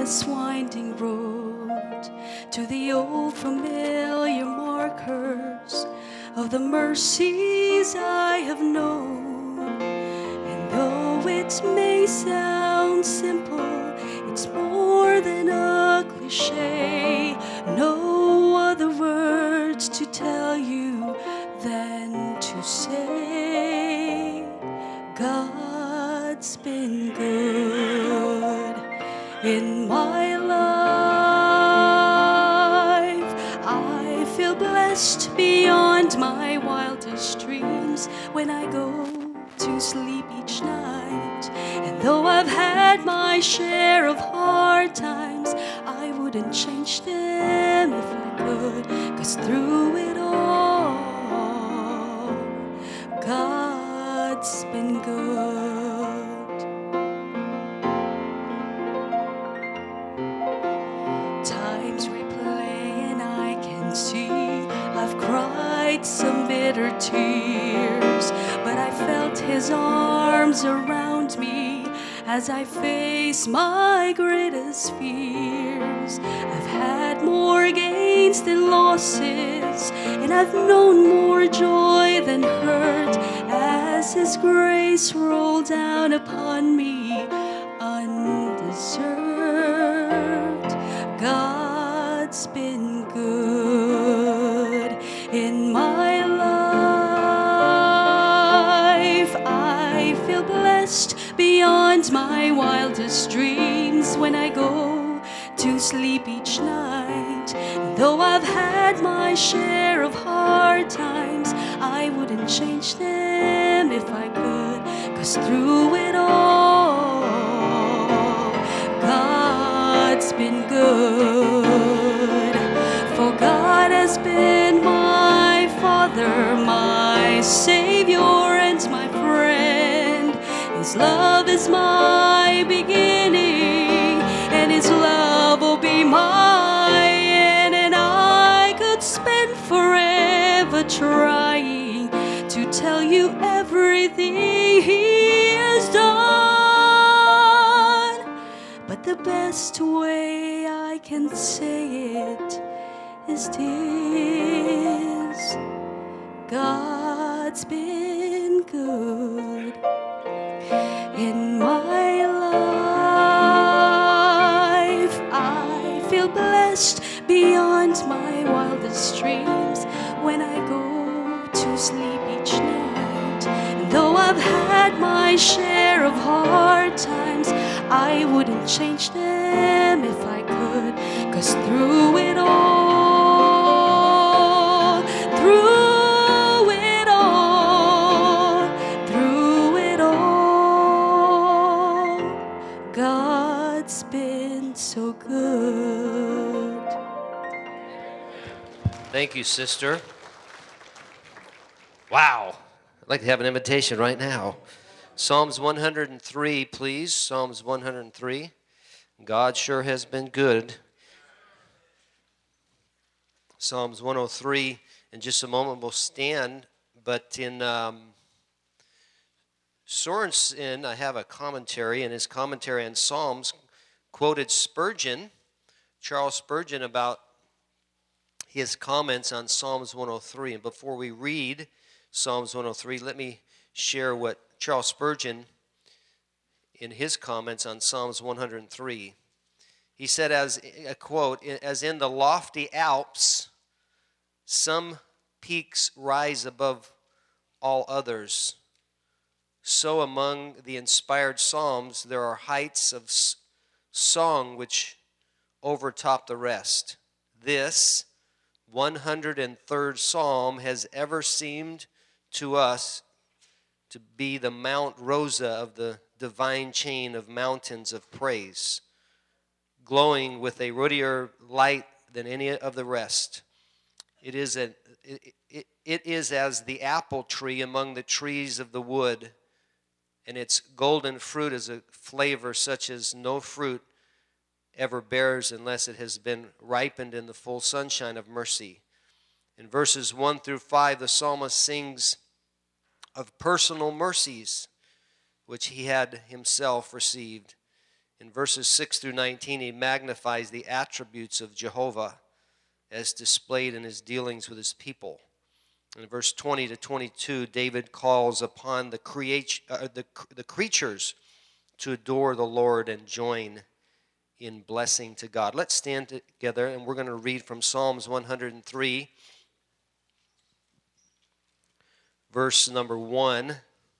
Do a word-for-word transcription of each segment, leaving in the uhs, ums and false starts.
this winding road to the old familiar markers of the mercies I have known. And though it may sound simple, it's more than a cliche. No other words to tell you than to say God's been good in my life. I feel blessed beyond my wildest dreams when I go to sleep each night. And though I've had my share of hard times, I wouldn't change them if I could, 'cause through it all, God's been good. Times replay and I can see I've cried some bitter tears, but I felt His arms around me as I face my greatest fears. I've had more gains than losses, and I've known more joy than hurt as His grace rolled down upon me undeserved. God's been good in my life. I feel blessed beyond my wildest dreams when I go to sleep each night. And though I've had my share of hard times, I wouldn't change them if I could, 'cause through it all, God's been good. For God has been my Father, my Savior, and my friend. His love is my beginning, and His love will be my end. And I could spend forever trying to tell you everything He has done, but the best way I can say it is this: God's been good in my life. I feel blessed beyond my wildest dreams when I go to sleep each night. And though I've had my share of hard times, I wouldn't change them if I could, 'cause through it all, through it all, through it all, God's been so good. Thank you, sister. Wow. I'd like to have an invitation right now. Psalms one hundred three, please. Psalms one hundred three. God sure has been good. Psalms one oh three. In just a moment, we'll stand. But in um, Sorensen, I have a commentary, and his commentary on Psalms quoted Spurgeon, Charles Spurgeon, about his comments on Psalms one oh three. And before we read Psalms one oh three, let me share what Charles Spurgeon, in his comments on Psalms one hundred three, he said, as a quote, "As in the lofty Alps, some peaks rise above all others, so among the inspired psalms there are heights of song which overtop the rest. This one hundred third psalm has ever seemed to us to be the Mount Rosa of the divine chain of mountains of praise, glowing with a ruddier light than any of the rest. It is, a, it, it, it is as the apple tree among the trees of the wood, and its golden fruit is a flavor such as no fruit ever bears unless it has been ripened in the full sunshine of mercy." In verses one through five, the psalmist sings of personal mercies which he had himself received. In verses six through nineteen, he magnifies the attributes of Jehovah as displayed in his dealings with his people. In verse twenty to twenty-two, David calls upon the, create, uh, the, the creatures to adore the Lord and join in blessing to God. Let's stand together, and we're going to read from Psalms one hundred three, verse number one.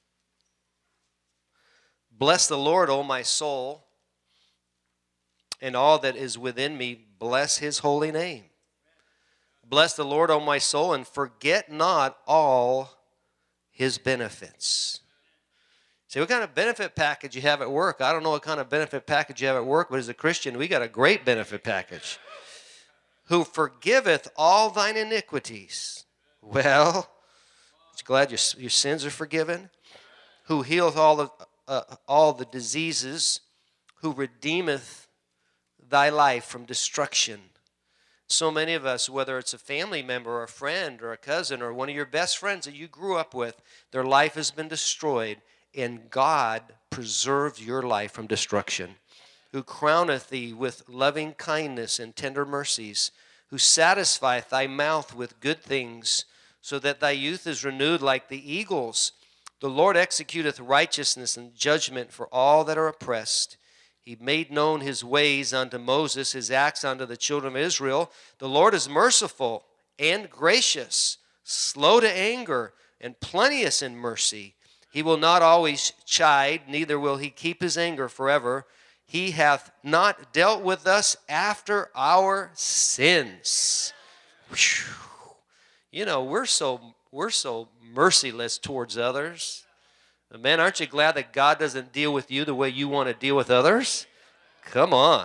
Bless the Lord, O my soul, and all that is within me, bless his holy name. Bless the Lord, O my soul, and forget not all his benefits. Say, what kind of benefit package you have at work? I don't know what kind of benefit package you have at work, but as a Christian, we got a great benefit package. Who forgiveth all thine iniquities. Well, aren't you glad your, your sins are forgiven? Who healeth all the, uh, all the diseases. Who redeemeth thy life from destruction. So many of us, whether it's a family member or a friend or a cousin or one of your best friends that you grew up with, their life has been destroyed. And God preserved your life from destruction, who crowneth thee with loving kindness and tender mercies, who satisfieth thy mouth with good things, so that thy youth is renewed like the eagles. The Lord executeth righteousness and judgment for all that are oppressed. He made known his ways unto Moses, his acts unto the children of Israel. The Lord is merciful and gracious, slow to anger, and plenteous in mercy. He will not always chide, neither will he keep his anger forever. He hath not dealt with us after our sins. Whew. You know, we're so we're so merciless towards others. Man, aren't you glad that God doesn't deal with you the way you want to deal with others? Come on.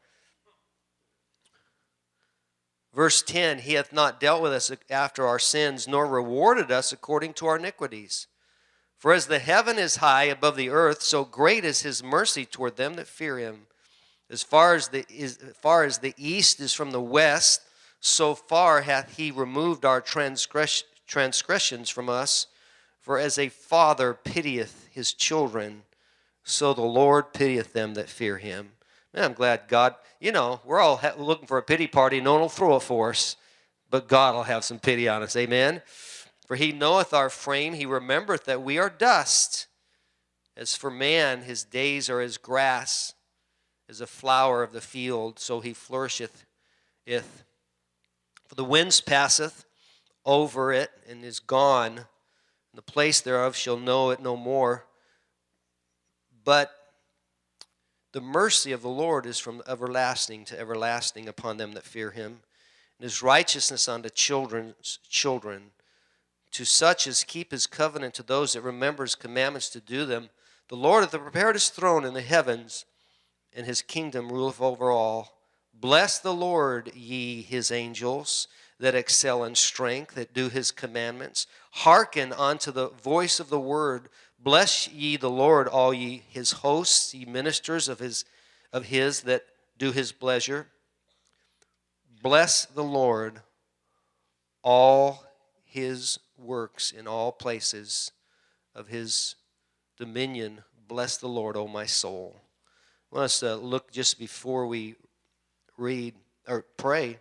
Verse ten, he hath not dealt with us after our sins, nor rewarded us according to our iniquities. For as the heaven is high above the earth, so great is his mercy toward them that fear him. As far as the, as far as the east is from the west, so far hath he removed our transgress, transgressions from us. For as a father pitieth his children, so the Lord pitieth them that fear him. Man, I'm glad God, you know, we're all ha- looking for a pity party. No one will throw it for us, but God will have some pity on us. Amen? For he knoweth our frame, he remembereth that we are dust. As for man, his days are as grass, as a flower of the field, so he flourisheth. If For the winds passeth over it, and is gone, and the place thereof shall know it no more. But the mercy of the Lord is from everlasting to everlasting upon them that fear him, and his righteousness unto children's children, to such as keep his covenant, to those that remember his commandments to do them. The Lord hath prepared his throne in the heavens, and his kingdom ruleth over all. Bless the Lord, ye his angels, that excel in strength, that do his commandments. Hearken unto the voice of the word. Bless ye the Lord, all ye his hosts, ye ministers of his, of his that do his pleasure. Bless the Lord, all his works in all places of his dominion. Bless the Lord, O my soul. I want us to look just before we read or pray,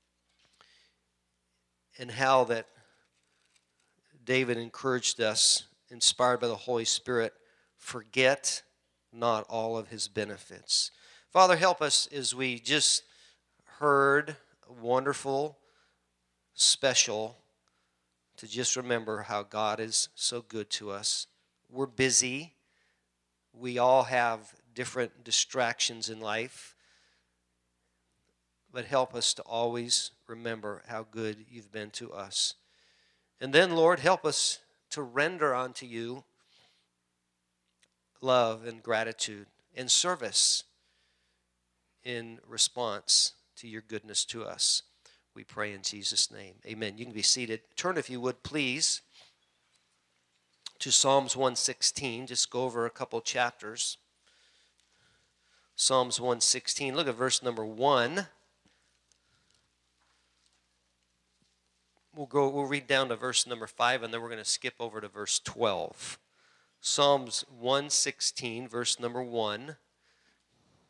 and how that David encouraged us, inspired by the Holy Spirit, forget not all of his benefits. Father, help us as we just heard wonderful, special, to just remember how God is so good to us. We're busy. We all have different distractions in life. But help us to always remember how good you've been to us. And then, Lord, help us to render unto you love and gratitude and service in response to your goodness to us. We pray in Jesus' name. Amen. You can be seated. Turn, if you would, please, to Psalms one sixteen. Just go over a couple chapters. Psalms one sixteen. Look at verse number one. We'll go. We'll read down to verse number five, and then we're going to skip over to verse twelve. Psalms one sixteen, verse number one.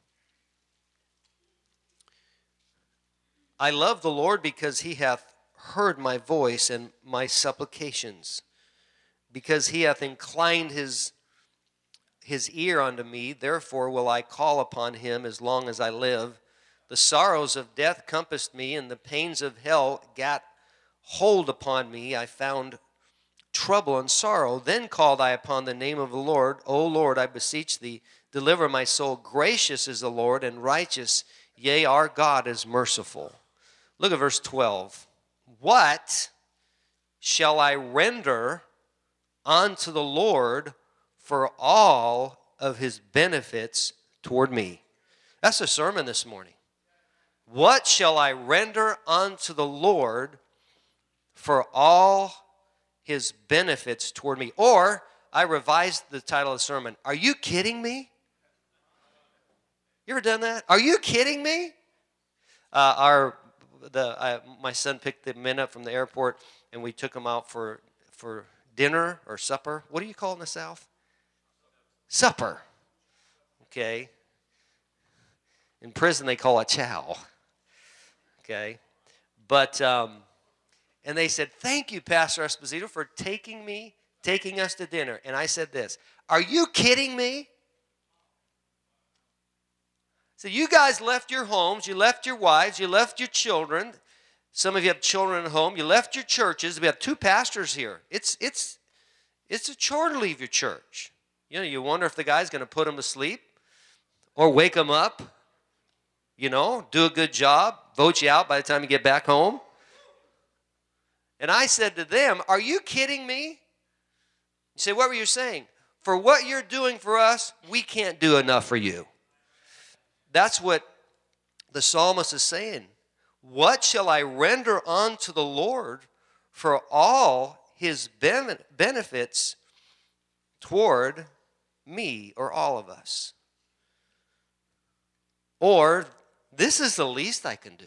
I love the Lord because he hath heard my voice and my supplications, because he hath inclined his, his ear unto me. Therefore will I call upon him as long as I live. The sorrows of death compassed me, and the pains of hell gat hold upon me. I found trouble and sorrow. Then called I upon the name of the Lord. O Lord, I beseech thee, deliver my soul. Gracious is the Lord, and righteous, yea, our God is merciful. Look at verse twelve. What shall I render unto the Lord for all of his benefits toward me? That's a sermon this morning. What shall I render unto the Lord for all his benefits toward me? Or, I revised the title of the sermon, Are you kidding me? You ever done that? Are you kidding me? Uh, our the uh, my son picked the men up from the airport, and we took them out for for dinner or supper. What do you call it in the South? Supper. Okay. In prison, they call it chow. Okay. But, um, and they said, thank you, Pastor Esposito, for taking me, taking us to dinner. And I said this, are you kidding me? So you guys left your homes, you left your wives, you left your children. Some of you have children at home. You left your churches. We have two pastors here. It's, it's, it's a chore to leave your church. You know, you wonder if the guy's going to put them to sleep or wake them up, you know, do a good job, vote you out by the time you get back home. And I said to them, are you kidding me? You say, what were you saying? For what you're doing for us, we can't do enough for you. That's what the psalmist is saying. What shall I render unto the Lord for all his benefits toward me, or all of us? Or, this is the least I can do.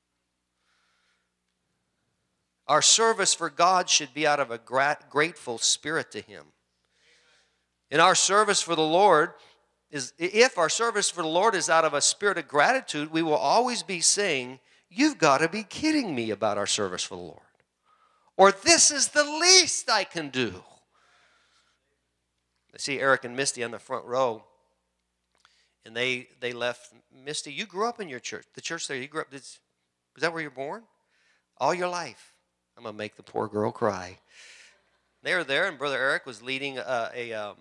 Our service for God should be out of a grateful spirit to him. And our service for the Lord is, if our service for the Lord is out of a spirit of gratitude, we will always be saying, you've got to be kidding me about our service for the Lord. Or this is the least I can do. I see Eric and Misty on the front row, and they they left. Misty, you grew up in your church. The church there, you grew up, did, was that where you were born? All your life. I'm going to make the poor girl cry. They were there, and Brother Eric was leading a, a, um,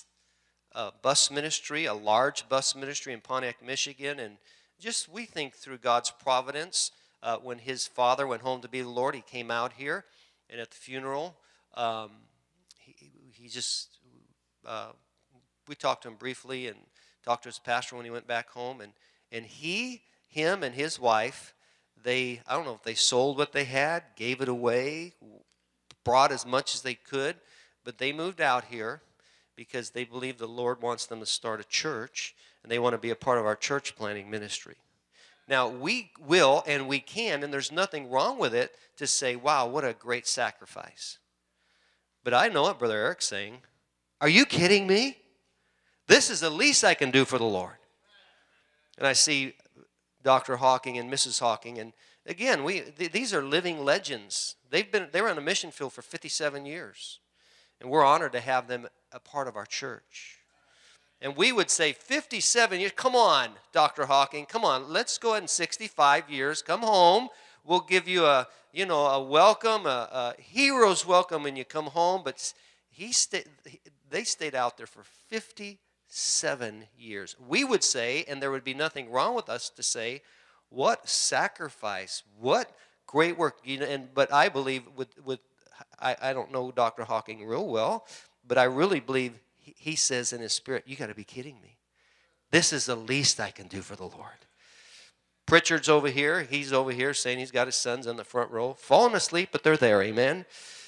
a bus ministry, a large bus ministry in Pontiac, Michigan, and just we think through God's providence, uh, when his father went home to be the Lord, he came out here, and at the funeral, um, he, he just, uh, we talked to him briefly and talked to his pastor when he went back home, and, and he, him and his wife, they, I don't know if they sold what they had, gave it away, brought as much as they could, but they moved out here because they believe the Lord wants them to start a church, and they want to be a part of our church planting ministry. Now, we will and we can, and there's nothing wrong with it, to say, wow, what a great sacrifice. But I know what Brother Eric's saying. Are you kidding me? This is the least I can do for the Lord. And I see Doctor Hawking and Missus Hawking, and again, we th these are living legends. They've been they were on a mission field for fifty-seven years, and we're honored to have them a part of our church. And we would say fifty-seven years. Come on, Doctor Hawking, come on. Let's go ahead and sixty-five years. Come home. We'll give you a you know a welcome, a, a hero's welcome when you come home. But he stayed. They stayed out there for fifty-seven years. We would say, and there would be nothing wrong with us to say, what sacrifice, what great work. You know, and but I believe with with I, I don't know Doctor Hawking real well, but I really believe he, he says in his spirit, you got to be kidding me. This is the least I can do for the Lord. Pritchard's over here. He's over here saying he's got his sons on the front row, falling asleep, but they're there. Amen.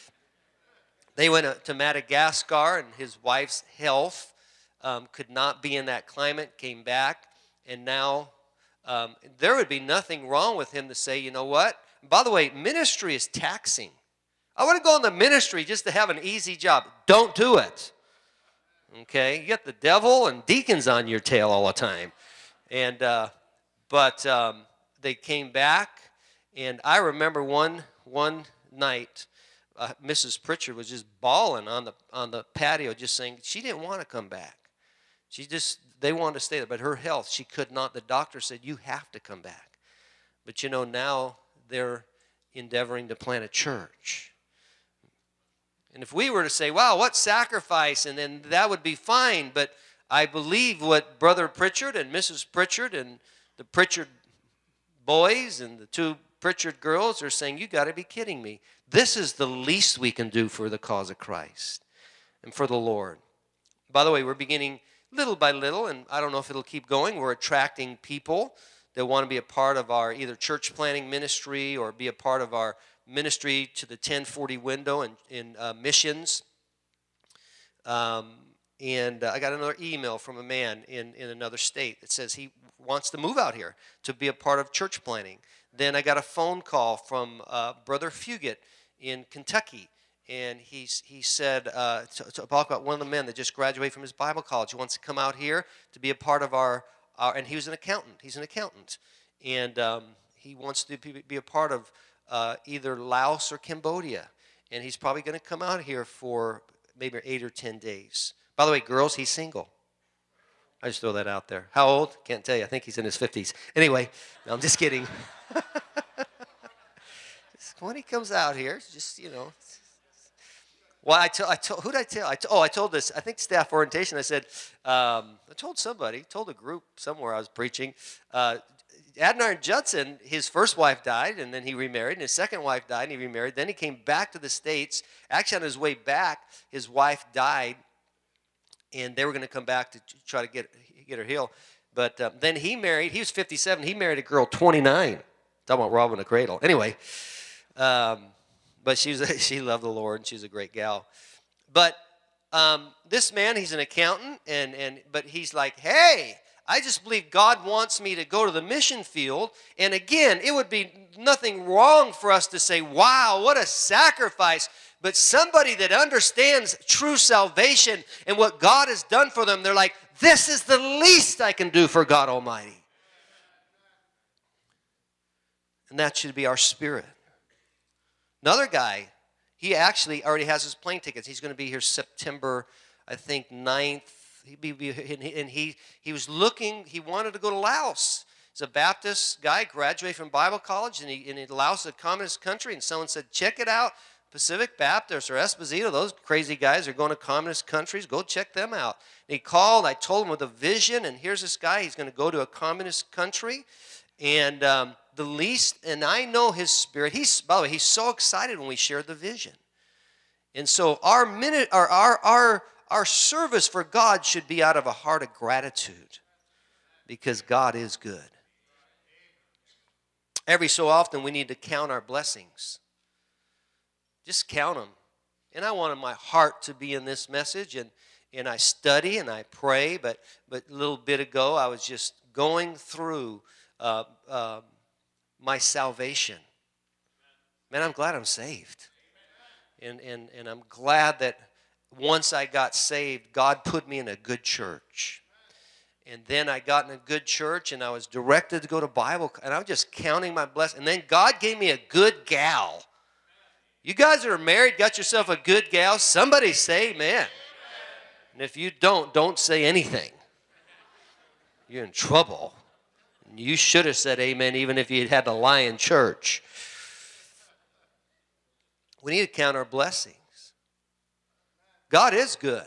They went to Madagascar, and his wife's health um, could not be in that climate, came back, and now um, there would be nothing wrong with him to say, you know what? By the way, ministry is taxing. I want to go in the ministry just to have an easy job. Don't do it. Okay? You got the devil and deacons on your tail all the time. And, uh, but um, they came back, And I remember one one night, uh, Missus Pritchard was just bawling on the on the patio, just saying she didn't want to come back. She just, they wanted to stay there, but her health, she could not. The doctor said, you have to come back. But you know, now they're endeavoring to plant a church. And if we were to say, wow, what sacrifice, and then that would be fine. But I believe what Brother Pritchard and Missus Pritchard and the Pritchard boys and the two Pritchard girls are saying, you got to be kidding me. This is the least we can do for the cause of Christ and for the Lord. By the way, we're beginning little by little, and I don't know if it'll keep going. We're attracting people that want to be a part of our either church planting ministry or be a part of our ministry to the ten forty window in, in uh, missions. Um, and uh, I got another email from a man in, in another state that says he wants to move out here to be a part of church planting. Then I got a phone call from uh, Brother Fugit in Kentucky. And he's, he said, uh, to, to talk about one of the men that just graduated from his Bible college. He wants to come out here to be a part of our, our and he was an accountant. He's an accountant. And um, he wants to be, be a part of uh, either Laos or Cambodia. And he's probably going to come out here for maybe eight or ten days. By the way, girls, he's single. I just throw that out there. How old? Can't tell you. I think he's in his fifties. Anyway, no, I'm just kidding. When he comes out here, just, you know. Well, I told, I told, who did I tell? I oh, I told this, I think staff orientation. I said, um, I told somebody, told a group somewhere I was preaching. Uh, Adoniram Judson, his first wife died, and then he remarried, and his second wife died, and he remarried. Then he came back to the States. Actually, on his way back, his wife died, and they were going to come back to try to get get her healed. But um, then he married. He was fifty-seven. He married a girl twenty-nine. Talking about robbing a cradle. Anyway. Um, But she was, she loved the Lord, and she was a great gal. But um, this man, he's an accountant, and, and but he's like, hey, I just believe God wants me to go to the mission field. And again, it would be nothing wrong for us to say, wow, what a sacrifice. But somebody that understands true salvation and what God has done for them, they're like, this is the least I can do for God Almighty. And that should be our spirit. Another guy, he actually already has his plane tickets. He's going to be here September, I think, ninth. He be, and he, he was looking, he wanted to go to Laos. He's a Baptist guy, graduated from Bible college, and, he, and Laos is a communist country. And someone said, check it out, Pacific Baptist or Esposito, those crazy guys are going to communist countries. Go check them out. And he called. I told him with a vision, and here's this guy. He's going to go to a communist country. And um, the least, and I know his spirit. He's, by the way, he's so excited when we shared the vision. And so our minute, our, our, our, our service for God should be out of a heart of gratitude because God is good. Every so often we need to count our blessings. Just count them. And I wanted my heart to be in this message, and, and I study and I pray, but, but a little bit ago I was just going through uh, uh, my salvation. Man, I'm glad I'm saved. And, and, and I'm glad that once I got saved, God put me in a good church. And then I got in a good church, and I was directed to go to Bible, and I was just counting my blessings. And then God gave me a good gal. You guys that are married, got yourself a good gal? Somebody say amen. And if you don't, don't say anything. You're in trouble. You should have said amen even if you had to lie in church. We need to count our blessings. God is good.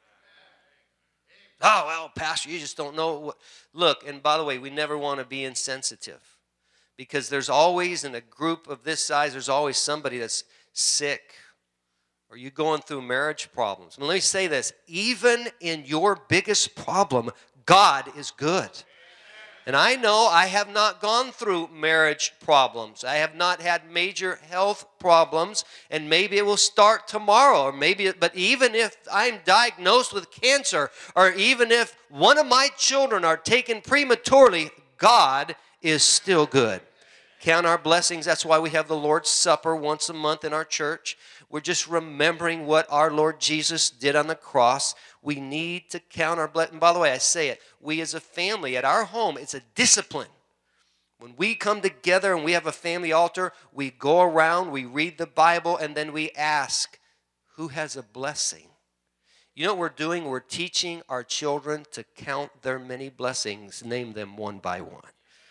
Oh, well, Pastor, you just don't know what. Look, and by the way, we never want to be insensitive because there's always, in a group of this size, there's always somebody that's sick or you going through marriage problems. I mean, let me say this. Even in your biggest problem, God is good. And I know I have not gone through marriage problems. I have not had major health problems, and maybe it will start tomorrow, or maybe, but even if I'm diagnosed with cancer, or even if one of my children are taken prematurely, God is still good. Count our blessings. That's why we have the Lord's Supper once a month in our church. We're just remembering what our Lord Jesus did on the cross. We need to count our blessings. And by the way, I say it, we as a family at our home, it's a discipline. When we come together and we have a family altar, we go around, we read the Bible, and then we ask, who has a blessing? You know what we're doing? We're teaching our children to count their many blessings, name them one by one.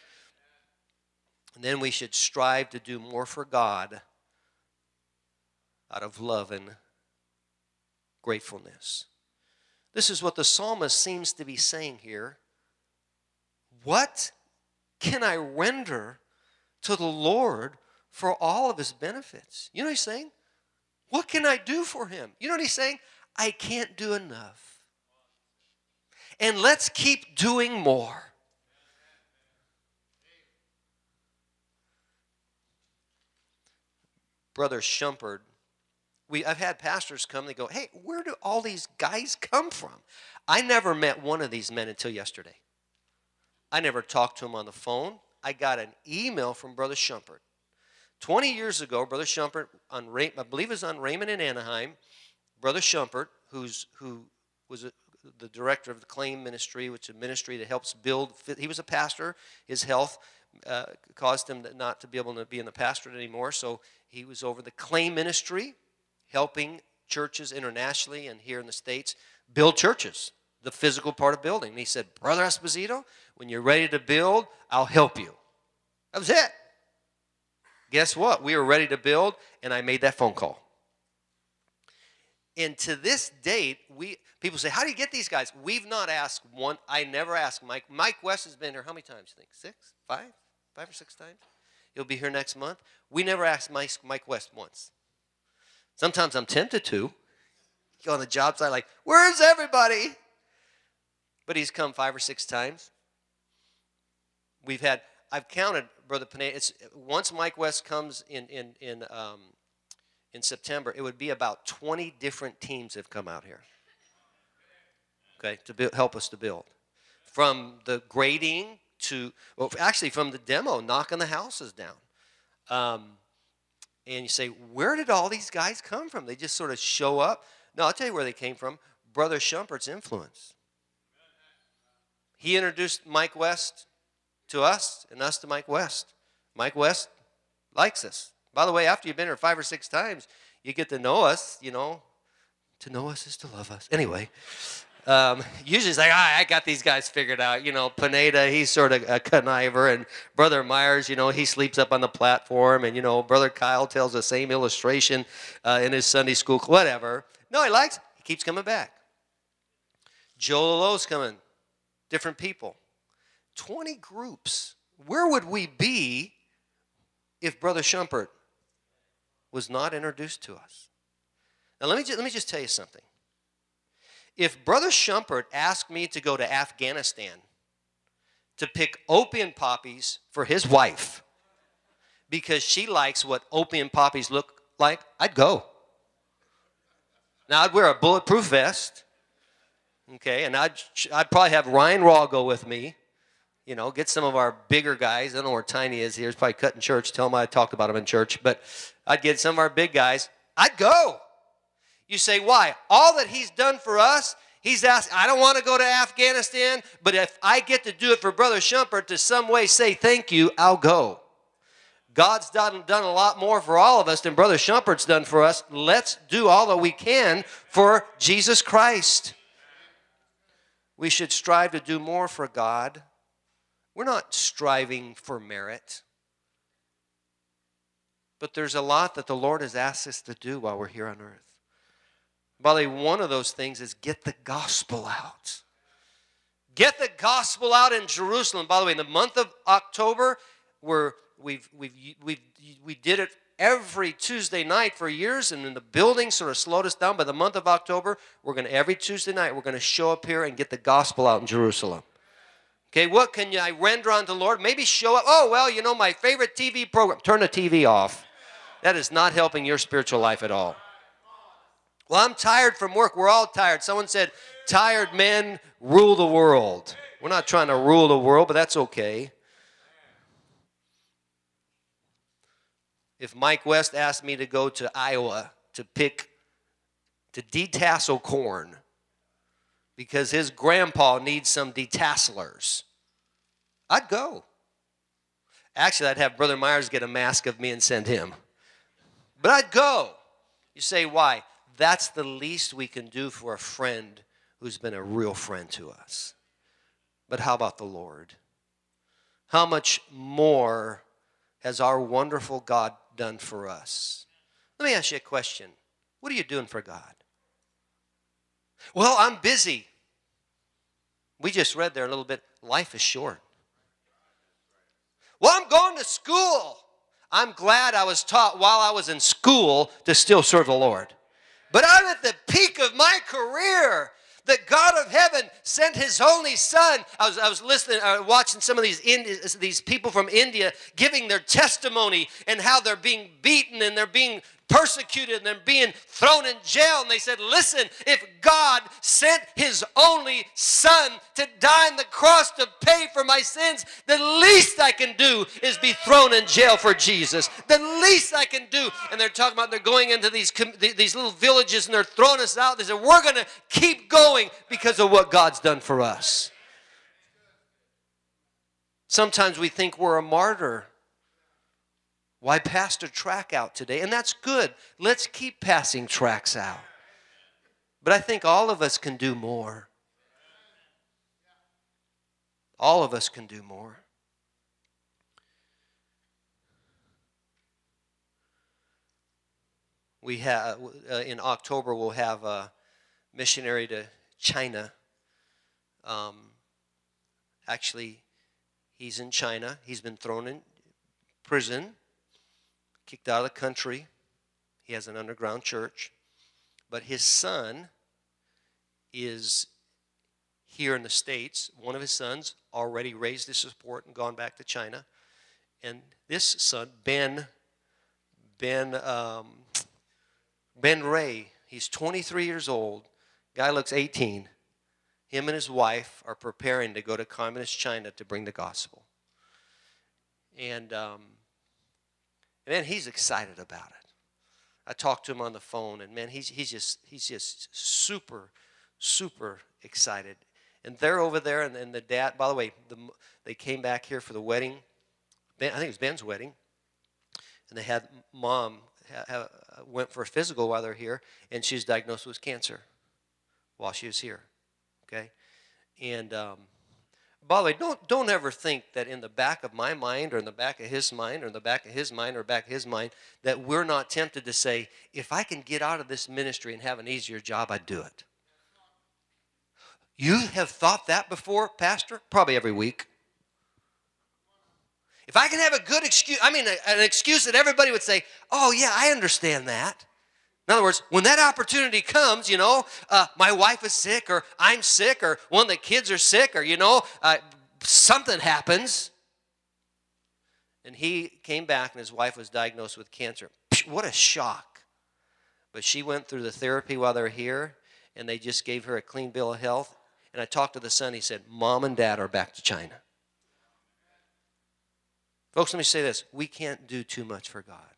And then we should strive to do more for God out of love and gratefulness. This is what the psalmist seems to be saying here. What can I render to the Lord for all of his benefits? You know what he's saying? What can I do for him? You know what he's saying? I can't do enough. And let's keep doing more. Brother Shumpert, we, I've had pastors come, they go, hey, where do all these guys come from? I never met one of these men until yesterday. I never talked to him on the phone. I got an email from Brother Shumpert. twenty years ago, Brother Shumpert, on Ray, I believe it was on Raymond in Anaheim, Brother Shumpert, who's, who was a, the director of the Claim Ministry, which is a ministry that helps build, he was a pastor. His health uh, caused him not to be able to be in the pastorate anymore, so he was over the Claim Ministry, helping churches internationally and here in the States build churches, the physical part of building. And he said, Brother Esposito, when you're ready to build, I'll help you. That was it. Guess what? We were ready to build, and I made that phone call. And to this date, we people say, how do you get these guys? We've not asked one. I never asked Mike. Mike West has been here how many times, you think? Six? Five? Five or six times? He'll be here next month. We never asked Mike, Mike West once. Sometimes I'm tempted to. Go on the job site like, where's everybody? But he's come five or six times. We've had, I've counted, Brother Pineda, it's, once Mike West comes in, in, in, um, in September, it would be about twenty different teams have come out here, okay, to build, help us to build. From the grading to, well, actually from the demo, knocking the houses down. Um, and you say, where did all these guys come from? They just sort of show up. No, I'll tell you where they came from. Brother Shumpert's influence. He introduced Mike West to us and us to Mike West. Mike West likes us. By the way, after you've been here five or six times, you get to know us, you know. To know us is to love us. Anyway, um, usually it's like, ah, I got these guys figured out. You know, Pineda, he's sort of a conniver, and Brother Myers, you know, he sleeps up on the platform, and, you know, Brother Kyle tells the same illustration uh, in his Sunday school, whatever. No, he likes it. He keeps coming back. Joel Lowe's coming. Different people. twenty groups. Where would we be if Brother Shumpert was not introduced to us? Now, let me, just, let me just tell you something. If Brother Shumpert asked me to go to Afghanistan to pick opium poppies for his wife because she likes what opium poppies look like, I'd go. Now, I'd wear a bulletproof vest, okay, and I'd, I'd probably have Ryan Raw go with me. You know, get some of our bigger guys. I don't know where Tiny is here. He's probably cutting church. Tell him I talked about him in church. But I'd get some of our big guys. I'd go. You say, why? All that he's done for us, he's asked, I don't want to go to Afghanistan, but if I get to do it for Brother Shumpert to some way say thank you, I'll go. God's done, done a lot more for all of us than Brother Shumpert's done for us. Let's do all that we can for Jesus Christ. We should strive to do more for God. We're not striving for merit. But there's a lot that the Lord has asked us to do while we're here on earth. By the way, one of those things is get the gospel out. Get the gospel out in Jerusalem. By the way, in the month of October, we're, we've, we've, we've, we did it every Tuesday night for years, and then the building sort of slowed us down. By the month of October, we're going to, every Tuesday night, we're going to show up here and get the gospel out in Jerusalem. Okay, what can I render unto the Lord? Maybe show up. Oh, well, you know, my favorite T V program. Turn the T V off. That is not helping your spiritual life at all. Well, I'm tired from work. We're all tired. Someone said, tired men rule the world. We're not trying to rule the world, but that's okay. If Mike West asked me to go to Iowa to pick, to detassel corn, because his grandpa needs some detasselers, I'd go. Actually, I'd have Brother Myers get a mask of me and send him. But I'd go. You say, why? That's the least we can do for a friend who's been a real friend to us. But how about the Lord? How much more has our wonderful God done for us? Let me ask you a question. What are you doing for God? Well, I'm busy. We just read there a little bit, life is short. Well, I'm going to school. I'm glad I was taught while I was in school to still serve the Lord. But I'm at the peak of my career. The God of heaven sent his only son. I was, I was listening, uh, watching some of these, Indi- these people from India giving their testimony and how they're being beaten and they're being persecuted and they're being thrown in jail. And they said, listen, if God sent his only son to die on the cross to pay for my sins, the least I can do is be thrown in jail for Jesus. The least I can do. And they're talking about they're going into these, these little villages and they're throwing us out. They said, we're going to keep going because of what God's done for us. Sometimes we think we're a martyr. Why pass a track out today? And that's good. Let's keep passing tracks out. But I think all of us can do more. All of us can do more. We have, uh, in October, we'll have a missionary to China. Um, actually, he's in China. He's been thrown in prison. Kicked out of the country. He has an underground church. But his son is here in the States. One of his sons already raised his support and gone back to China. And this son, Ben, Ben, um, Ben Ray, he's twenty-three years old. Guy looks eighteen. Him and his wife are preparing to go to communist China to bring the gospel. And um, man, he's excited about it. I talked to him on the phone, and man, he's he's just he's just super, super excited. And they're over there, and, and the dad. By the way, the, they came back here for the wedding. Ben, I think it was Ben's wedding, and they had mom ha, ha, went for a physical while they're here, and she was diagnosed with cancer while she was here. Okay, and. Um, By the way, don't, don't ever think that in the back of my mind or in the back of his mind or in the back of his mind or back of his mind that we're not tempted to say, if I can get out of this ministry and have an easier job, I'd do it. You have thought that before, Pastor? Probably every week. If I can have a good excuse, I mean an excuse that everybody would say, oh yeah, I understand that. In other words, when that opportunity comes, you know, uh, my wife is sick or I'm sick or one of the kids are sick or, you know, uh, something happens. And he came back and his wife was diagnosed with cancer. What a shock. But she went through the therapy while they were here and they just gave her a clean bill of health. And I talked to the son. He said, Mom and Dad are back to China. Folks, let me say this. We can't do too much for God.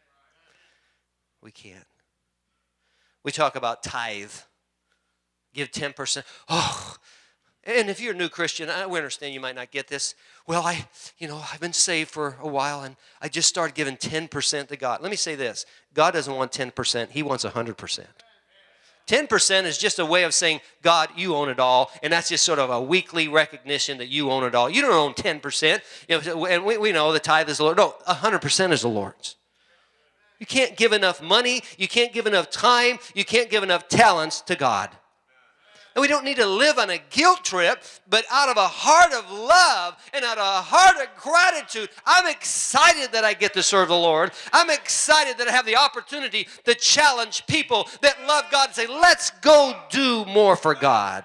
We can't. We talk about tithe. Give ten percent. Oh, and if you're a new Christian, I we understand you might not get this. Well, I, you know, I've been saved for a while, and I just started giving ten percent to God. Let me say this. God doesn't want ten percent. He wants one hundred percent. ten percent is just a way of saying, God, you own it all, and that's just sort of a weekly recognition that you own it all. You don't own ten percent, you know, and we, we know the tithe is the Lord. No, one hundred percent is the Lord's. You can't give enough money. You can't give enough time. You can't give enough talents to God. And we don't need to live on a guilt trip, but out of a heart of love and out of a heart of gratitude, I'm excited that I get to serve the Lord. I'm excited that I have the opportunity to challenge people that love God and say, let's go do more for God.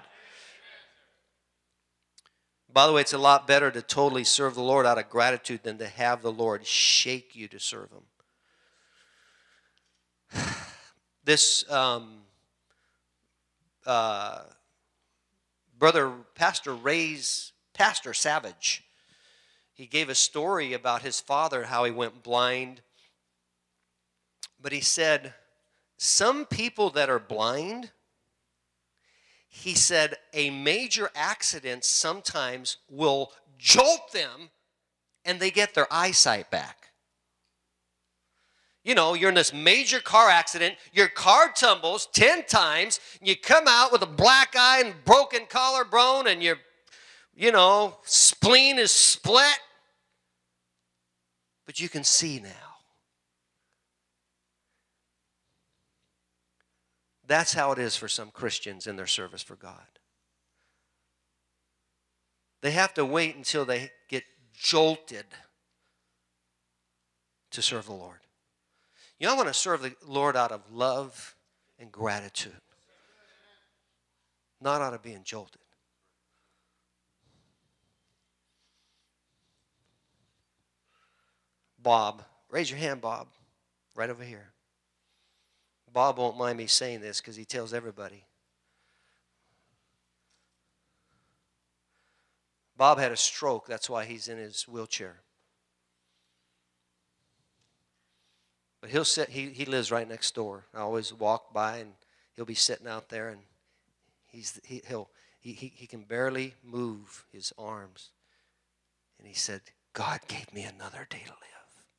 By the way, it's a lot better to totally serve the Lord out of gratitude than to have the Lord shake you to serve Him. This um, uh, brother, Pastor Ray's, Pastor Savage, he gave a story about his father, how he went blind. But he said, some people that are blind, he said, a major accident sometimes will jolt them and they get their eyesight back. You know, you're in this major car accident, your car tumbles ten times, and you come out with a black eye and broken collarbone, and your, you know, spleen is split. But you can see now. That's how it is for some Christians in their service for God. They have to wait until they get jolted to serve the Lord. You know, I want to serve the Lord out of love and gratitude, not out of being jolted. Bob, raise your hand, Bob, right over here. Bob won't mind me saying this because he tells everybody. Bob had a stroke. That's why he's in his wheelchair. But he'll sit, he, he lives right next door. I always walk by and he'll be sitting out there and he's, he, he'll, he, he, he can barely move his arms. And he said, God gave me another day to live.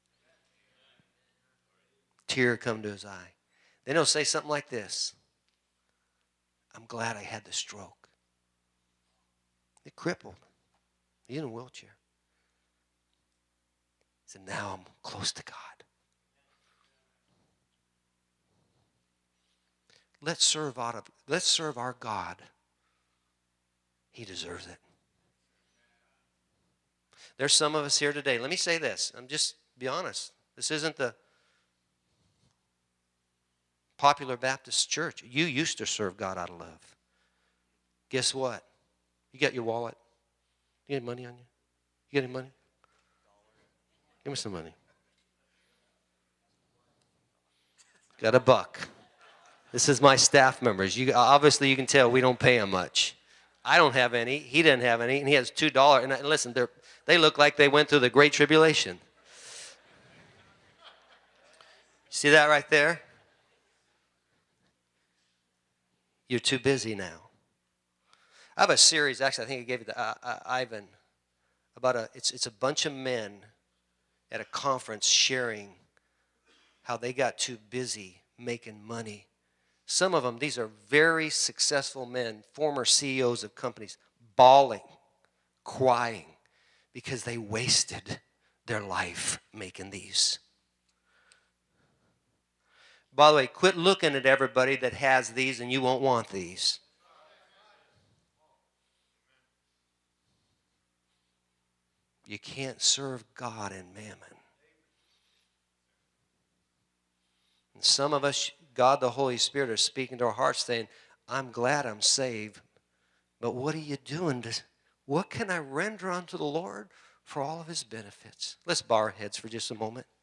Tear come to his eye. Then he'll say something like this. I'm glad I had the stroke. It crippled. He's in a wheelchair. He said, now I'm close to God. Let's serve out of, let's serve our God. He deserves it. There's some of us here today. Let me say this. I'm just be honest. This isn't the Popular Baptist Church. You used to serve God out of love. Guess what? You got your wallet. You got any money on you? You got any money? Give me some money. Got a buck. This is my staff members. You obviously you can tell we don't pay him much. I don't have any. He didn't have any, and he has two dollars. And listen, they they look like they went through the Great Tribulation. See that right there? You're too busy now. I have a series, actually, I think I gave it to uh, uh, Ivan, about a, it's, it's a bunch of men at a conference sharing how they got too busy making money. Some of them, these are very successful men, former C E Os of companies, bawling, crying, because they wasted their life making these. By the way, quit looking at everybody that has these and you won't want these. You can't serve God and mammon. And some of us, God the Holy Spirit, are speaking to our hearts saying, I'm glad I'm saved, but what are you doing? To, what can I render unto the Lord for all of his benefits? Let's bow our heads for just a moment.